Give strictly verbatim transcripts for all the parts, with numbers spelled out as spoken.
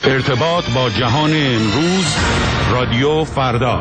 ارتباط با جهان امروز، رادیو فردا.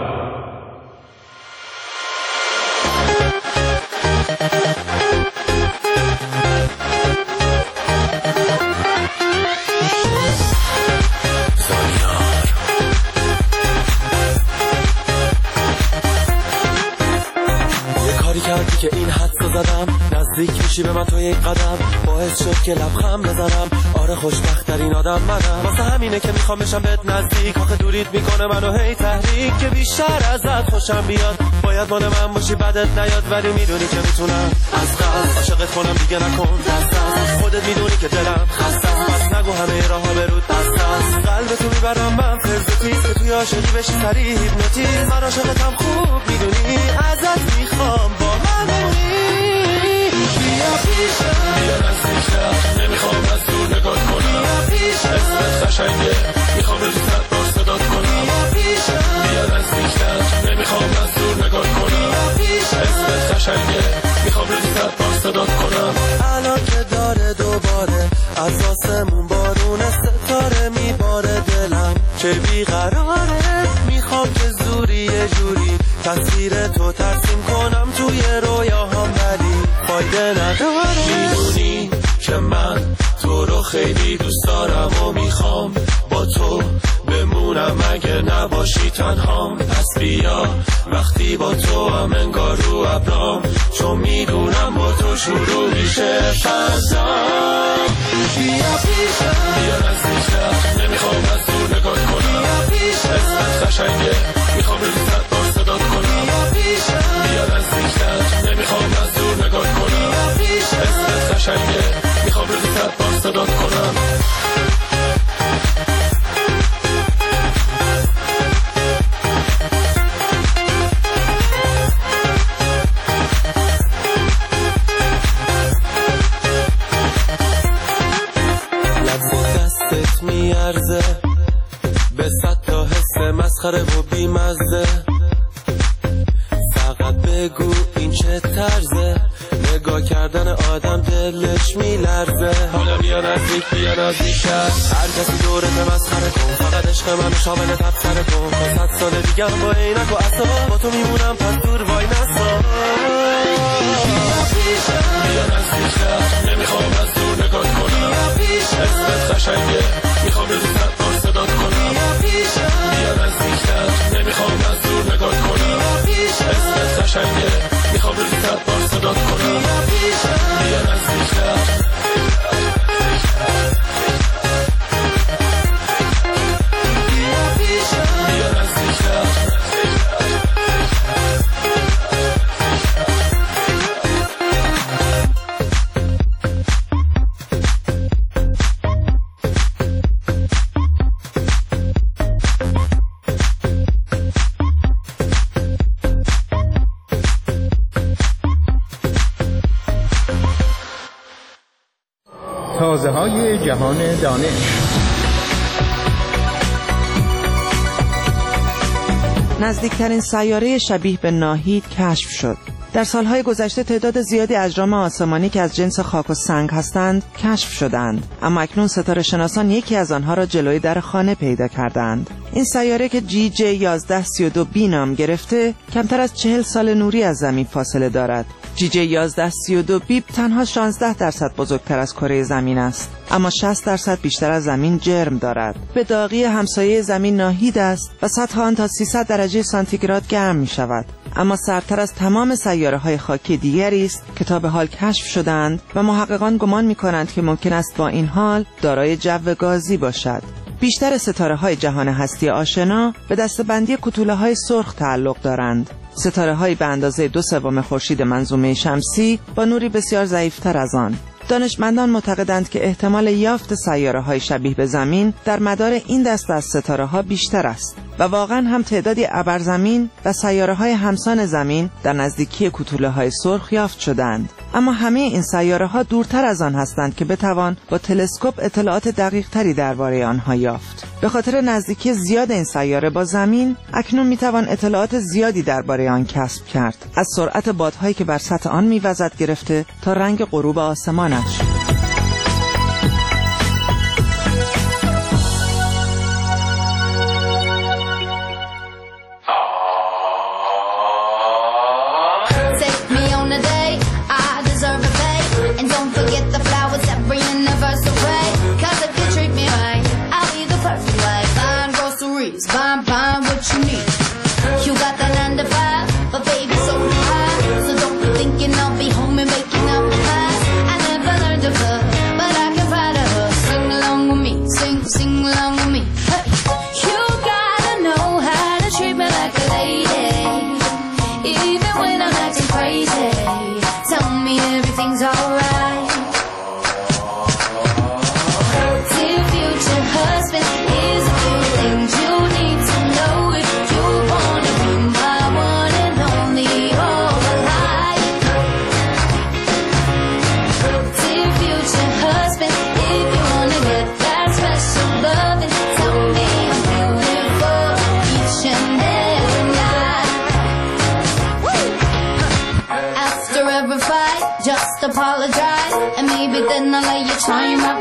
کردی که این حدسو زدم، نزدیک میشی به من تو یک قدم، باعث شد که لبخند بزنم. آره خوشبخت‌ترین آدم منم، واسه همینه که میخوام بشم بهت نزدیک. آخه دوریت میکنه منو هی تحریک، که بیشتر ازت خوشم بیاد. باید مال من باشی بدت نیاد، ولی میدونی که میتونم از قلب عاشقت کنم. دیگه نکن دست دست، خودت میدونی که دلم خسته است. پس نگو همه راه‌ها برود بسته است. قلبتو میبرم من فرزتیز، که توی عاشقی بشی سریع هیپنوتیز. من عاشقتم خوب میدونی، ازت میخوام با من بمونی. بیا پیشم، بیا نزدیکتر، نمیخوام از دور نگات کنم. بیا پیشم، اسمت قشنگه، میخوام روزی صد بار صدات کنم. بیا پیشم، بیا نزدیکتر، نمیخوام از دور نگات کنم. بیا پیشم، اسمت قشنگه، میخوام روزی صد بار صدات کنم. الان که داره دوباره از آسمون بارون ستاره میباره، دلم که بیقراره. میخوام که زوری یه جوری تصویر تو ترسیم کنم توی رویاهام، ولی فایده نداره. میدونی که من تو رو خیلی دوست دارم و میخوام با تو بمونم اگه نباشی تنهام. پس بیا وقتی با تو هم انگار رو ابرام، چون میدونم با تو شروع میشه فضا. بیا پیشم، بیا نزدیکتر، نمیخوام از دور نگات کنم. بیا پیشم، اسمت قشنگه، میخوام روزی صد بار صدات کنم. بیا پیشم، بیا نزدیکتر، نمیخوام از دور نگات کنم. بیا پیشم، اسمت قشنگه، میخوام روزی صد بار صدات کنم. میارزه به صد تا حس مسخره و بیمزه. فقط بگو این چه طرزه، نگاه کردن آدم دلش میلرزه. حالا بیا نزدیک، بیا نزدیکتر، هر کسی دورت مسخره کن. فقط عشق من شامل تبصره کن. تا صد سال دیگه هم با عینک و عصا با تو میمونم، پس دور وای نسا. بیا نزدیکتر، نمیخوام از دور نگات کنم. اسمت قشنگه، میخوام روزی صد بار صدات کنم. بیا نزدیکتر، نمیخوام از دور نگات کنم. اسمت قشنگه، میخوام روزی صد بار صدات کنم. بیا نزدیکتر. تازه‌های جهان دانش. نزدیکترین سیاره شبیه به ناهید کشف شد. در سالهای گذشته تعداد زیادی اجرام آسمانی که از جنس خاک و سنگ هستند کشف شدند، اما اکنون ستاره شناسان یکی از آنها را جلوی در خانه پیدا کردند. این سیاره که جی جی یازده سی و دو بی نام گرفته، کمتر از چهل سال نوری از زمین فاصله دارد. جی جی یازده سی و دو بی تنها شانزده درصد بزرگتر از کره زمین است، اما شصت درصد بیشتر از زمین جرم دارد. به داغی همسایه زمین ناهید است و سطح آن تا سیصد درجه سانتیگراد گرم می شود. اما سردتر از تمام سیاره‌های خاکی دیگری است که تا به حال کشف شدند و محققان گمان می‌کنند که ممکن است با این حال دارای جو گازی باشد. بیشتر ستاره‌های جهان هستی آشنا به دسته‌بندی کوتوله‌های سرخ تعلق دارند. ستاره‌هایی به اندازه دو سوم خورشید منظومه شمسی با نوری بسیار ضعیف‌تر از آن. دانشمندان معتقدند که احتمال یافت سیاره‌های شبیه به زمین در مدار این دسته از ستاره‌ها بیشتر است و واقعاً هم تعدادی ابرزمین و سیاره‌های همسان زمین در نزدیکی کوتوله‌های سرخ یافت شدند. اما همه این سیاره‌ها دورتر از آن هستند که بتوان با تلسکوپ اطلاعات دقیق‌تری درباره آنها یافت. به خاطر نزدیکی زیاد این سیاره با زمین، اکنون میتوان اطلاعات زیادی درباره آن کسب کرد، از سرعت بادهایی که بر سطح آن میوزد گرفته تا رنگ غروب آسمانش.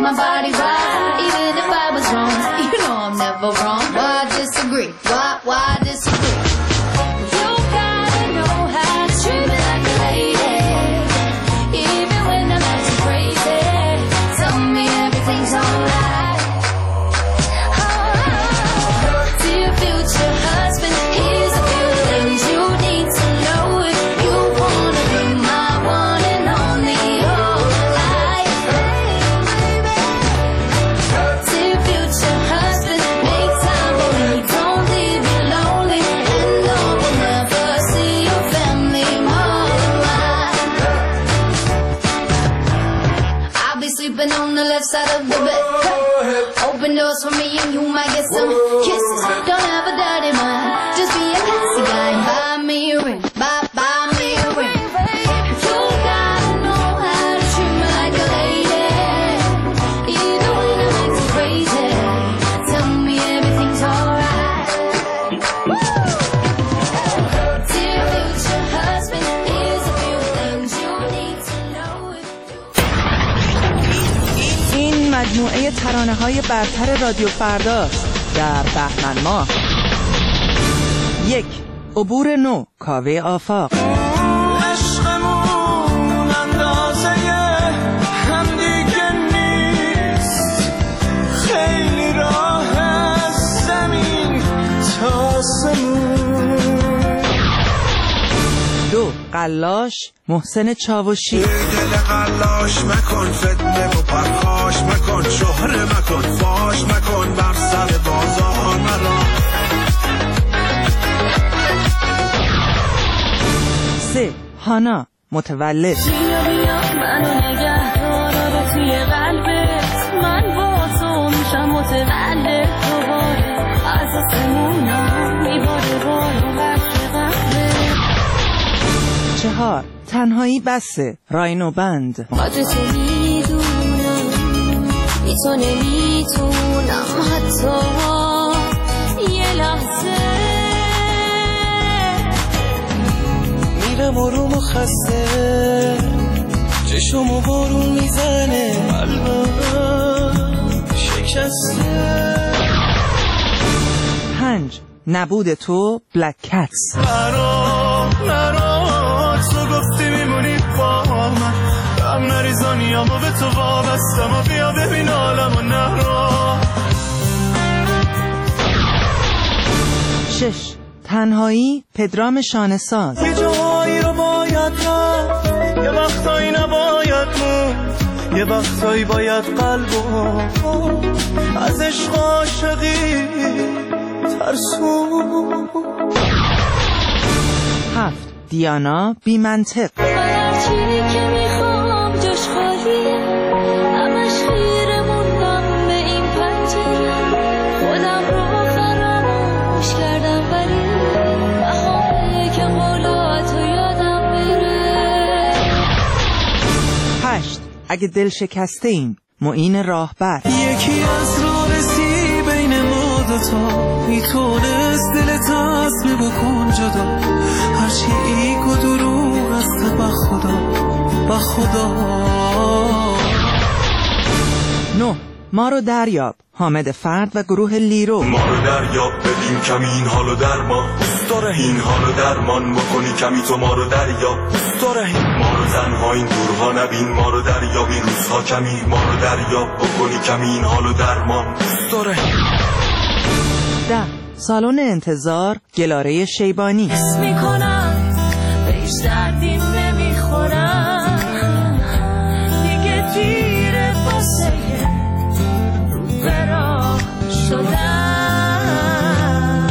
my body right. Even if I was wrong, you know I'm never wrong. Why disagree? Why, why disagree? You gotta know how to treat me like a lady. Even when I'm acting crazy, tell me everything's alright. Oh, dear future husband, here's a few things you need to know if you wanna be my one and only all life. Dear future husband, make time for me, don't leave me lonely, and no will never see your family more than mine. I'll be sleeping on the left side of the bed. Open doors for me and you might get some kisses. Don't have a dirty mind, just be a classy guy and buy me a ring, buy, buy me a ring. You gotta know how to treat me like a lady. Even when I'm acting crazy, tell me everything's alright. Dear future husband, here's a few things you need to know if you این مجموعه ترانه‌های برتر رادیو فرداست در بهمن ماه. یک، عبور نو، کاوه آفاق. عشقمون اندازه هم دیگه نیست، خیلی راه از زمین تا آسمون. دو، قلاش، محسن چاوشی. دل قلاش مکن، فتنه و پرخاش مکن، شهره مکن، فاش مکن، بر سر بازار مرا. سه، هانا، متولد. بیا بیا منو نگه دار رو توی قلبت، من با تو میشم متولد دوباره، از آسمونا میباره بارو قطر قهره. چهار، تنهایی بسه، راینو بند. قدر تو میدونم، بی تو نمیتونم حتی یه لحظه. میرم آروم و خسته، چشمو بارون میزنه، قلبم شکسته. پنج، نبود تو، بلک کتس. نرو نرو تو گفتی میمونی با من، غم نریزانیامو به تو وابستم و بیا ببین عالمو. نرو. شش، تنهایی، پدرام شانه‌ساز. یه جایی رو باید رفت، یه وقتایی نباید موند، یه وقتایی باید قلبو از عشق عاشقی ترسون. هفت، دیانا، بی منطق. هرچی که میخوام جاش خالیه، همش خیره موندم به این پنجره، خودم رو فراموش کردم ولی بهاره که قولاتو یادم بره. هشت، اگه دل شکسته ایم، معین راهبر. یکی از راه رسی بین ما دوتا، میتونست دلت عزم بکن جدا، هرچی ایگ و دروغ است با خدا، با خدا. نه، ما رو دریاب، حامد فرد و گروه لیرو. ما رو دریاب بدیم کمی این حالو درمان، داره این حالو درمان بکنی کمی تو. ما رو دریاب داره ما رو تنها این دورها نبین، ما رو دریاب این روزها کمی، ما رو دریاب بکنی کمی این حالو درمان داره. ده، سالن انتظار، گلاره شیبانی. حس میکنم بهش دردیم نمیخورم، دیگه دیره واسه رو به راه شدم.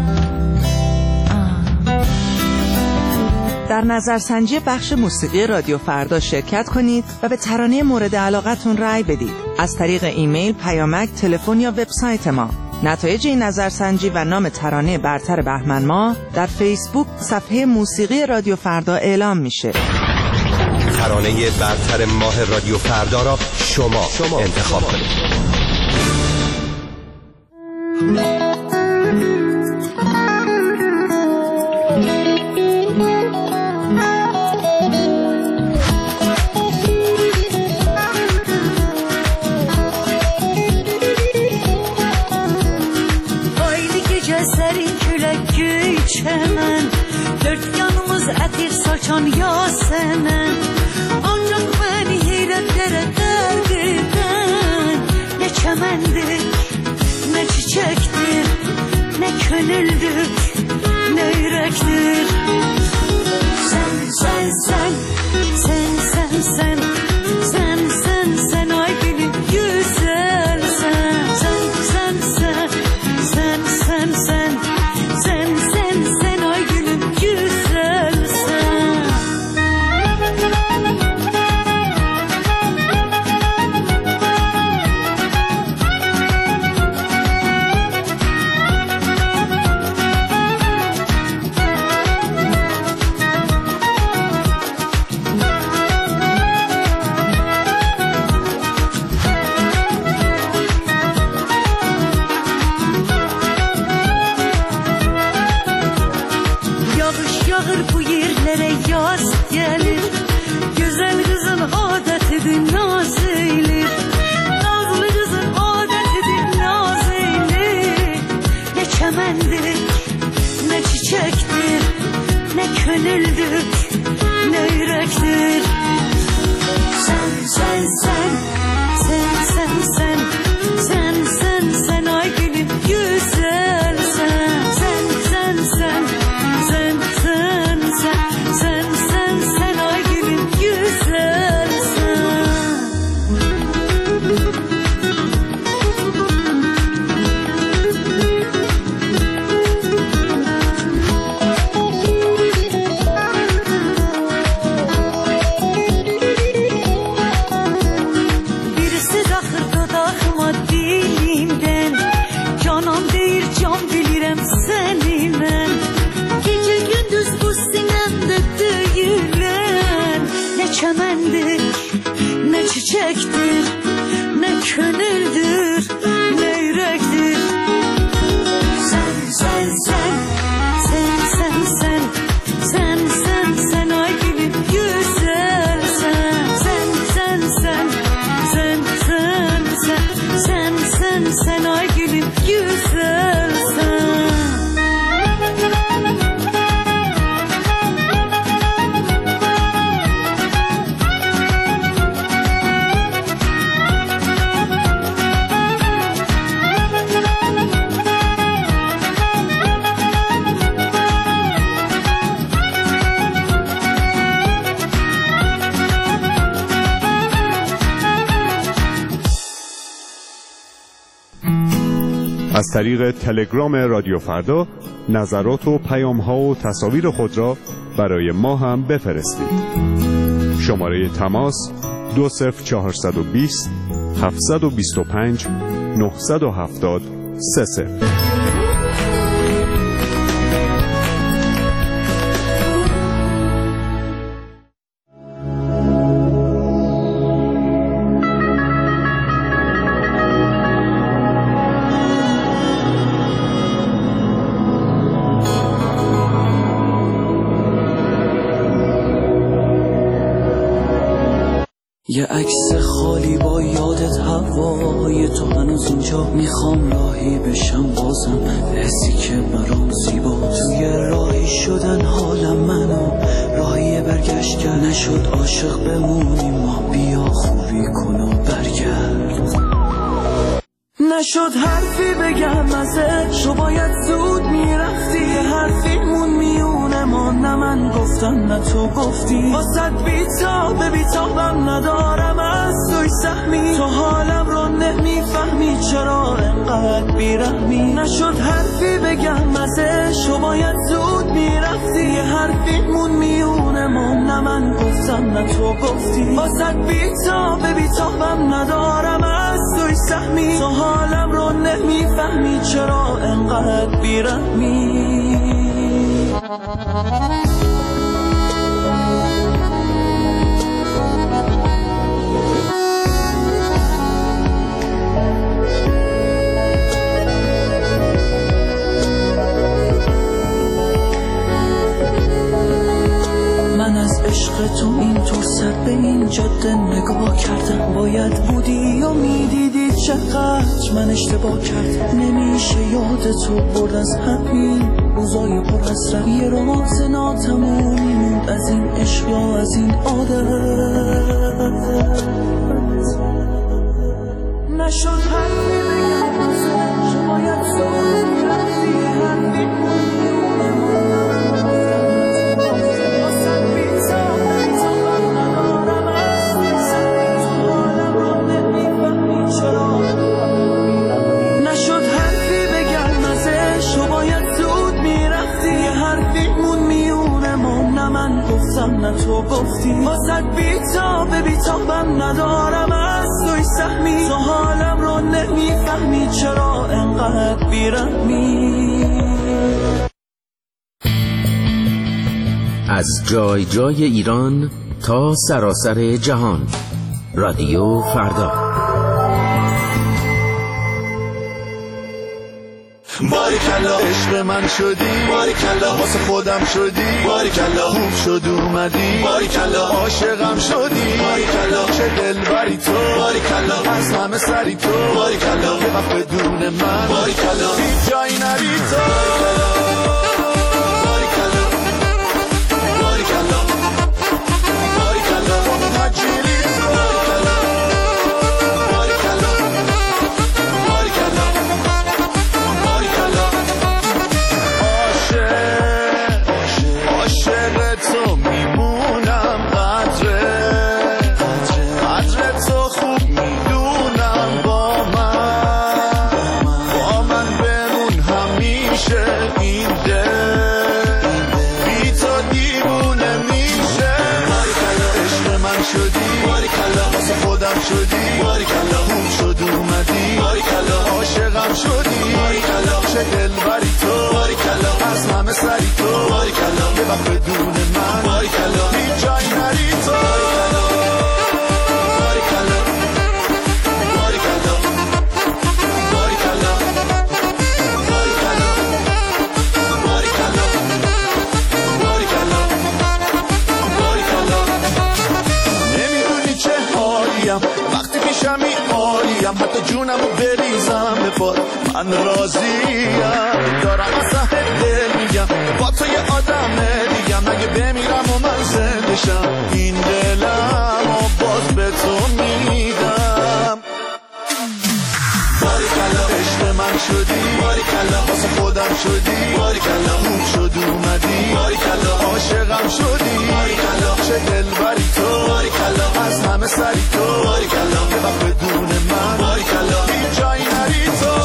در نظرسنجی بخش موسیقی رادیو فردا شرکت کنید و به ترانه مورد علاقتون رأی بدید از طریق ایمیل، پیامک، تلفن یا وبسایت ما. نتایج این نظرسنجی و نام ترانه برتر بهمن ماه در فیسبوک صفحه موسیقی رادیو فردا اعلام میشه. ترانه برتر ماه رادیو فردا را شما, شما انتخاب کنید. geçen yaz sene ancak beni hiletlere derdiden. Ne çemendir, ne çiçektir, ne gönüldür, ne yürektir. Sen, sen, sen, sen, sen, sen, sen, sen, sen, ay benim güzel sen. Sen, sen, sen, sen, sen, sen, sen, sen, sen, ay gülüm güzel sen. Gönüldür, ne yürektir. Sen, sen, sen, sen, sen, sen, sen, sen, sen, ay gülüm güzel sen. Sen, sen, sen, sen, sen, sen, sen, sen, sen, ay gülüm güzel sen. Çemendir, ne çiçektir, ne gönüldür, ne yürektir. Sen, sen, sen, sen, sen, sen, sen, sen, sen, ay gülüm güzel sen. Sen, sen, sen, sen, sen, sen, sen, sen, sen, ay gülüm güzel sen. از طریق تلگرام رادیو فردا نظرات و پیام‌ها و تصاویر خود را برای ما هم بفرستید. شماره تماس دو صفر چهارصد و بیست هفتصد و بیست و پنج نهصد و هفتاد سه صفر. یه عکس خالی با یادت هوای تو هنوز اینجا. میخوام راهی بشم بازم حسی که برام زیباست. توی راهی شدن حالم منو راهی برگشت نشد. عاشق بمونیم ما بیا خوبی کن و برگرد. نشد حرفی بگم ازت تو باید زود میرفتی. یه حرفیمون میونه ما نه من گفتم نه تو گفتی. واسد بیتاب بیتابم ندارم از توی سهمی. تو حالم رو نمیفهمی چرا انقدر بیرحمی. نشد حرفی بگم ازش تو باید زود میرفتی. یه حرفیمون میونه ما نه من گفتم نه تو گفتی. واسد بیتاب بیتابم ندارم از توی سهمی. تو حالم رو نمیفهمی چرا انقدر بیرحمی. من از عشق تو اینطور سر به این جاده نگاه کردم. باید بودی و میدیدی چقدر من اشتباه کرد نمیشه یاد تو برد از همین روزای پر حسرت یه راز ناتمومی موند از این عشق یا از این عادت نشد حرفی بگم ازش باید تو میرفتی حرفی نشد حرفی بگم ازش و باید زود میرفتی یه حرفی مون میونه ما نه من گفتم نه تو گفتی واسد بیتابه بیتابم ندارم از توی سهمی تو حالم رو نمیفهمی چرا انقدر بیرحمی از جای جای ایران تا سراسر جهان رادیو فردا باریکلا عشق من شدی باریکلا واسه خودم شدی باریکلا خوب شد اومدی باریکلا عاشقم شدی باریکلا چه دلبری تو باریکلا از همه سری تو باریکلا یه وقت بدون من باریکلا هیچ جایی نری تو باریکلا باریکلا باریکلا مجیلی تو باریکلا باریکلا باریکلا عاشق تو میمونم قدره قدر تو خوب میدونم با من با من بمون همیشه این دل بی تو دیوونه میشه باریکلا عشق من شدی باریکلا واسه خودم شدی باریکلا خوب شد اومدی باریکلا عاشقم شدی باریکلا چه دلبری تو باریکلا از همه سری تو باریکلا یه وقت بدون من باریکلا هیچ جایی نری تو باریکلا باریکلا باریکلا باریکلا باریکلا باریکلا باریکلا نمیدونی چه حالیم وقتی پیشمی عالیم حتی جونمو بریزم به پات من راضیم دارم از ته دل میگم با تو یه آدم دیگم اگه بمیرم و من زنده شم این دلم و باز به تو میدم باریکلا عشق من شدی باریکلا واسه خودم شدی باریکلا خوب شد اومدی باریکلا عاشقم شدی باریکلا چه دلبری تو باریکلا از همه سری تو باریکلا یه وقت بدون من باریکلا هیچ جایی نری تو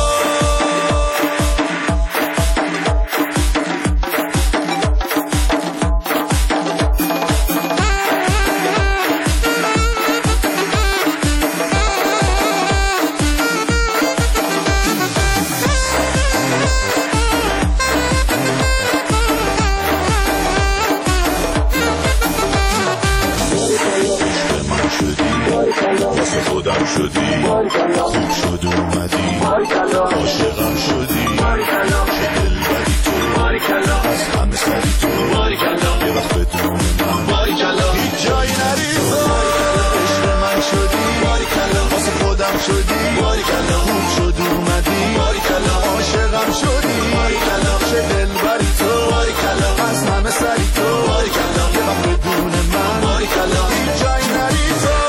خودم شدی خوب شد اومدی عاشقم شدی چه دلبری تو از همه سری تو یه وقت بدون من هیچ جایی نری تو عشق من شدی واسه خودم شدی خوب شد اومدی عاشقم شدی چه دلبری تو از همه سری تو یه وقت بدون من هیچ جایی نری تو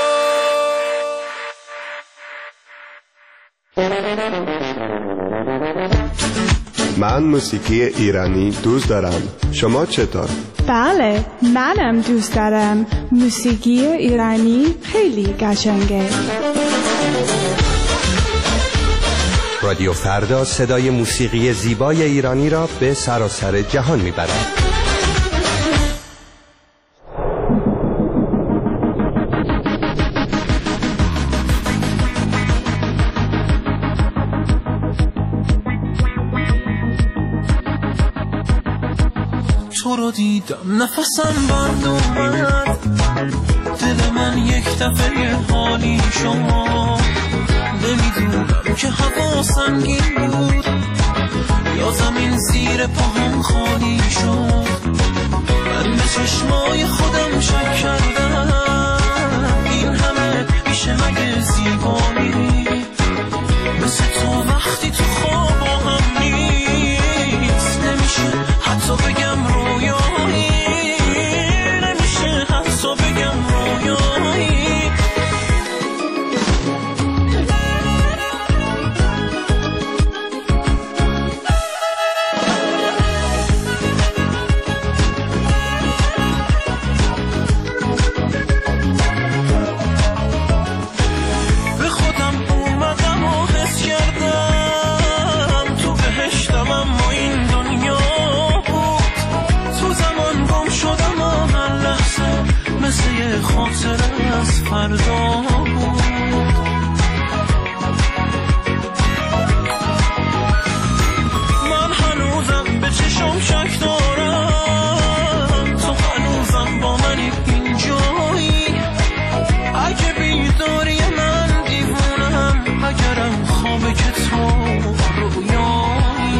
من موسیقی ایرانی دوست دارم. شما چطور؟ بله، منم دوست دارم. موسیقی ایرانی خیلی قشنگه. رادیو فردا صدای موسیقی زیبای ایرانی را به سراسر جهان میبرد. تو رو دیدم نفسم بند اومد دل من یک دفعه حالی شما نمیدونم که هوا سنگین بود یا زمین زیر پاهم خالی شد من به چشمای خودم شک کردم این همه میشه مگه زیبایی فردا بود. من هنوزم به چشم شک دارم، تو هنوزم با منی اینجایی. اگه بیداری من دیوونم، اگرم خوابه که تو رویایی.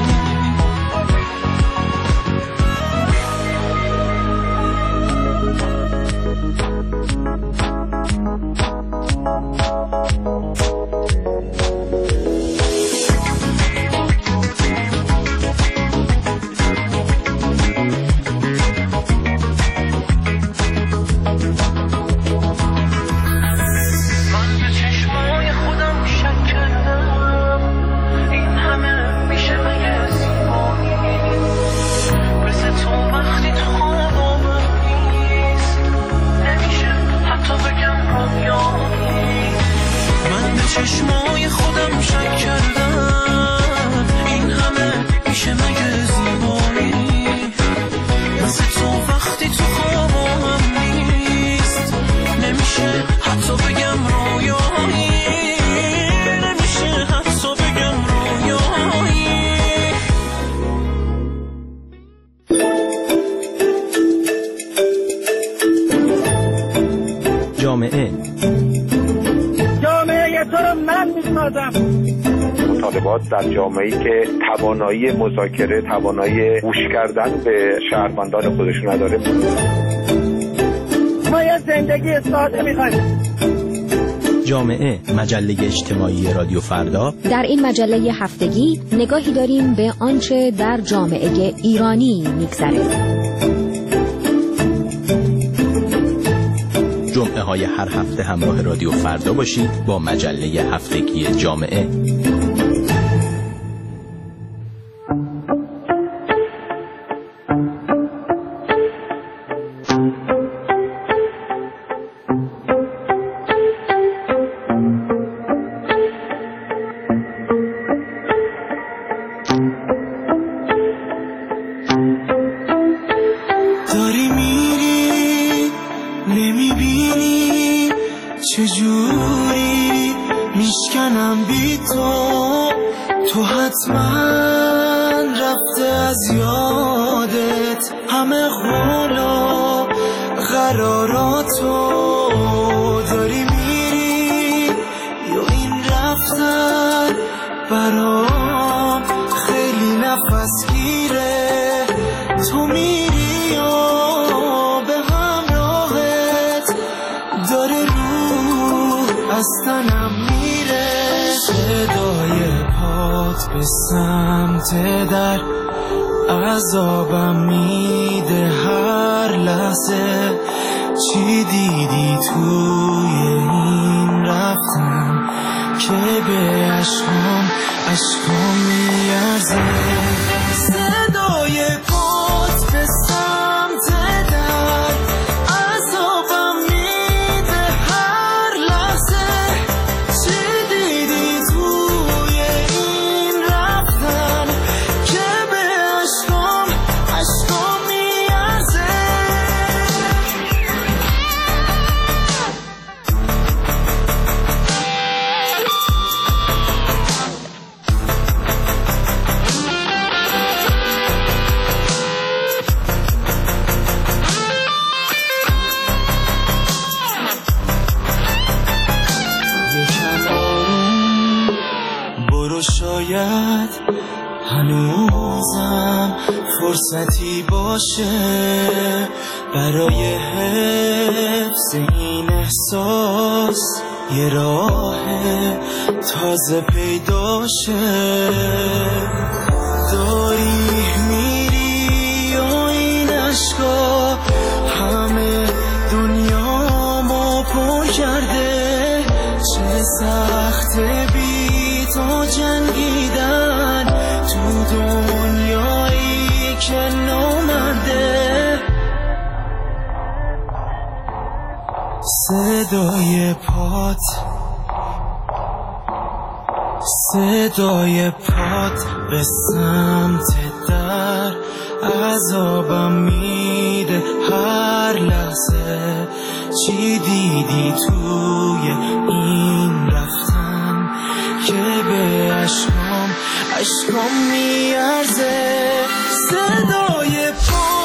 چشمای خودم شک کردم، این همه میشه مگه زیبایی؟ مثل تو وقتی تو خوابم نیست، نمیشه حتی بگم رویایی، نمیشه حتی بگم رویایی. جامعه مطالبات در جامعه‌ای که توانایی مذاکره، توانایی گوش کردن به شهروندان خودشون نداره. ما یه زندگی ساده می‌خوایم. جامعه، مجله اجتماعی رادیو فردا. در این مجله هفتگی نگاهی داریم به آنچه در جامعه ایرانی می‌گذره. جمعه های هر هفته همراه رادیو فردا باشید با مجله هفتگی جامعه. داری میری نمیبینی چجوری میشکنم بی تو، تو حتما رفته از یادت همه قولا قراراتو. داری میری یا این رفتن برام خیلی نفس گیره، تو میری یا به همراهت داره روح از تنم میره. صدای پات به سمت در عذابم میده هر لحظه. چی دیدی توی این رفتن که به عشقام عشقام میارزه؟ صدای پات به سمت در عذابم میده هر لحظه. چی دیدی توی این رفتن که به عشقام عشقام میارزه؟ شاید هنوزم فرصتی باشه برای حفظ این احساس، یه راه تازه پیدا شه. داری میری و این عشقا همه دنیامو پر کرده، چه سخت بی تو جنگیدن تو دنیایی که نامرده. صدای پات صدای پات به سمت در عذابم میده هر لحظه. چی دیدی توی این رفتن که به عشقام عشقام میارزه صدای پا